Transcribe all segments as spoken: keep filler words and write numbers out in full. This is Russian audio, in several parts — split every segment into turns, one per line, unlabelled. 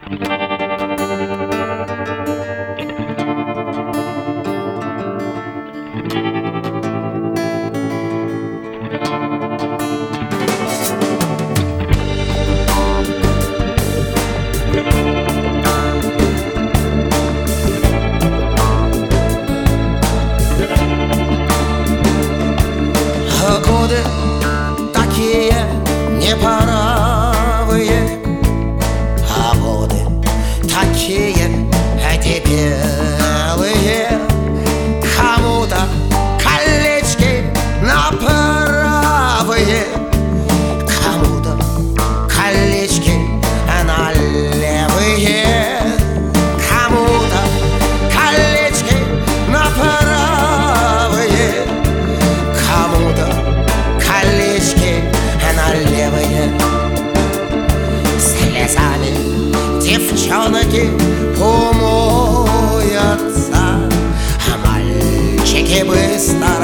Годы такие неправые, а годы такие дебелые. Кому-то колечки на правые, кому-то колечки на левые, кому-то колечки на правые, кому-то колечки налевые. Слезами девчонки умоются, а мальчики быстро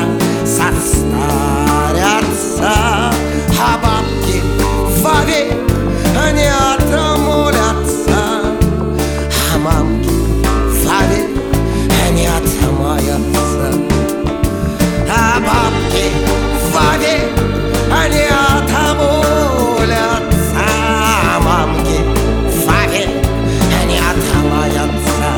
состарятся, а бабки вовек не отмолятся, а мамки вовек не отмоются, а бабки вовек не отмолятся, а мамки вовек не отмоются.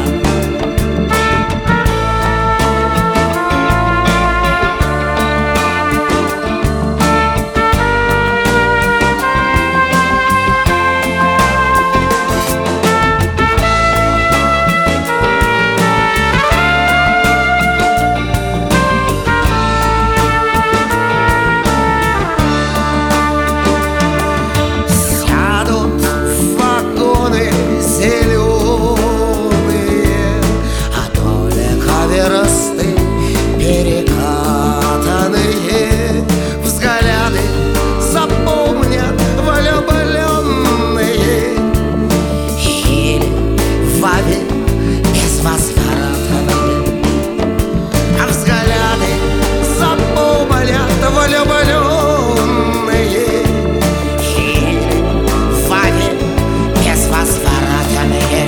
Перекатанные взгляды запомнят влюбленные, или вовек безвозвратные. А взгляды запомнят влюбленные, или вовек безвозвратные.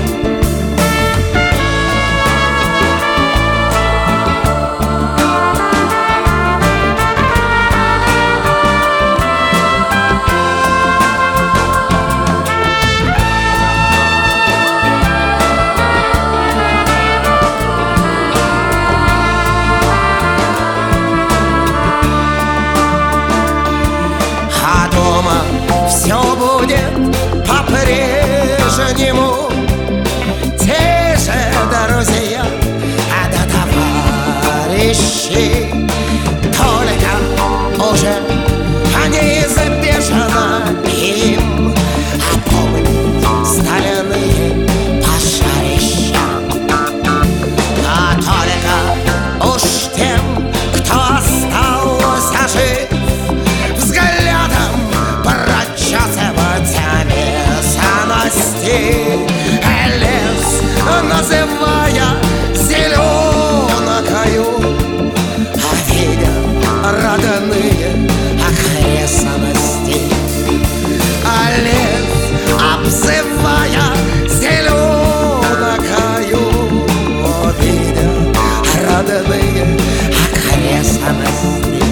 Все будет по-прежнему, те же друзья, а до товарищи, только уже неизбежно им опомнить стальные пожарища. А только уж тем, кто остался жив, взглядом прочесывать местности, лес называя зеленокою, а видя родные окрестности, а лес обзывая зеленокою, видя родные окрестности.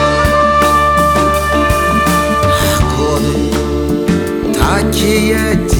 Такие